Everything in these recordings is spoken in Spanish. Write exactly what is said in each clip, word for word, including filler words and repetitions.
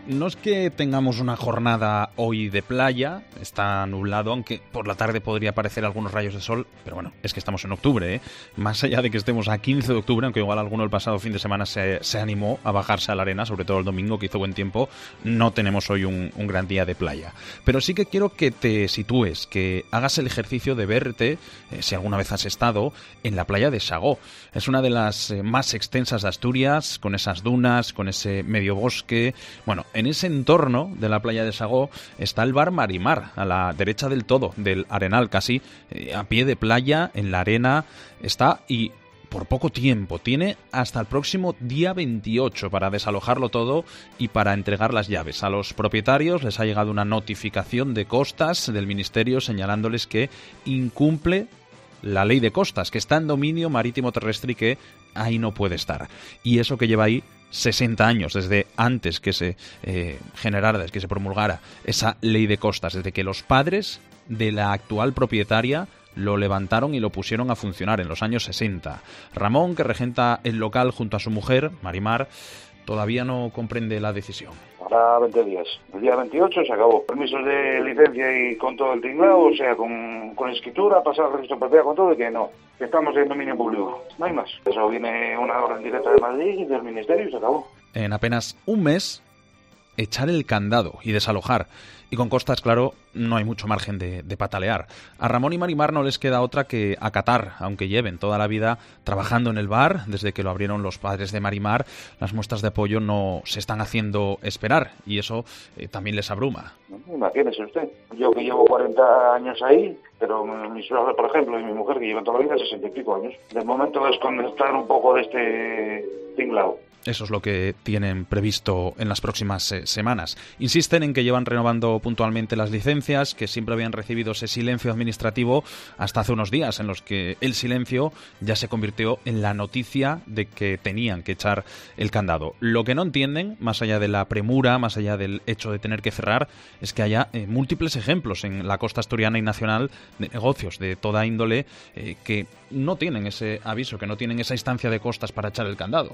no es que tengamos una jornada hoy de playa, está nublado, aunque por la tarde podría aparecer algunos rayos de sol, pero bueno, es que estamos en octubre, ¿eh? Más allá de que estemos a quince de octubre, aunque igual alguno el pasado fin de semana se, se animó a bajarse a la arena, sobre todo el domingo que hizo buen tiempo, no tenemos hoy un, un gran día de playa. Pero sí que quiero que te sitúes, que hagas el ejercicio de verte, eh, si alguna vez has estado, en la playa de Sagó. Es una de las eh, más extensas de Asturias, con esas dunas, con ese medio bosque. Bueno, en ese entorno de la playa de Sagó está el bar Marimar, a la derecha del todo, del Arenal, casi eh, a pie de playa, en la arena, está y por poco tiempo, tiene hasta el próximo día veintiocho para desalojarlo todo y para entregar las llaves. A los propietarios les ha llegado una notificación de costas del Ministerio señalándoles que incumple la ley de costas, que está en dominio marítimo terrestre y que ahí no puede estar. Y eso que lleva ahí sesenta años, desde antes que se eh, generara, desde que se promulgara esa ley de costas, desde que los padres de la actual propietaria lo levantaron y lo pusieron a funcionar en los años sesenta. Ramón, que regenta el local junto a su mujer, Marimar, todavía no comprende la decisión. Ahora veinte días. El día veintiocho se acabó. Permisos de licencia y con todo el tinglado, o sea, con, con escritura, pasar al registro de propiedad, con todo, y que no, que estamos en dominio público. No hay más. Eso viene una orden directa de Madrid y del Ministerio y se acabó. En apenas un mes, echar el candado y desalojar. Y con costas, claro, no hay mucho margen de, de patalear. A Ramón y Marimar no les queda otra que acatar, aunque lleven toda la vida trabajando en el bar. Desde que lo abrieron los padres de Marimar, las muestras de apoyo no se están haciendo esperar y eso eh, también les abruma. Imagínese usted, yo que llevo cuarenta años ahí, pero mi suegra, por ejemplo, y mi mujer que llevan toda la vida sesenta y pico años. De momento es desconectar un poco de este tinglado. Eso es lo que tienen previsto en las próximas eh, semanas. Insisten en que llevan renovando puntualmente las licencias, que siempre habían recibido ese silencio administrativo hasta hace unos días, en los que el silencio ya se convirtió en la noticia de que tenían que echar el candado. Lo que no entienden, más allá de la premura, más allá del hecho de tener que cerrar, es que haya eh, múltiples ejemplos en la costa asturiana y nacional de negocios de toda índole eh, que no tienen ese aviso, que no tienen esa instancia de costas para echar el candado.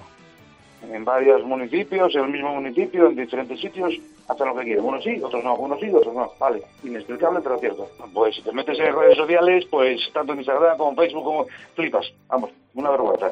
En varios municipios, en el mismo municipio, en diferentes sitios, hacen lo que quieren. Unos sí, otros no, unos sí, otros no. Vale, inexplicable, pero cierto. Pues si te metes en redes sociales, pues tanto en Instagram como en Facebook, como flipas. Vamos, una vergüenza.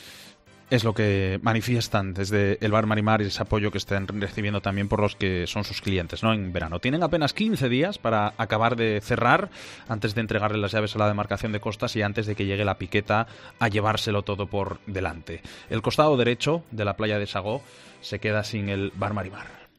Es lo que manifiestan desde el bar Marimar y ese apoyo que están recibiendo también por los que son sus clientes, ¿no? En verano. Tienen apenas quince días para acabar de cerrar antes de entregarle las llaves a la demarcación de costas y antes de que llegue la piqueta a llevárselo todo por delante. El costado derecho de la playa de Sagó se queda sin el bar Marimar.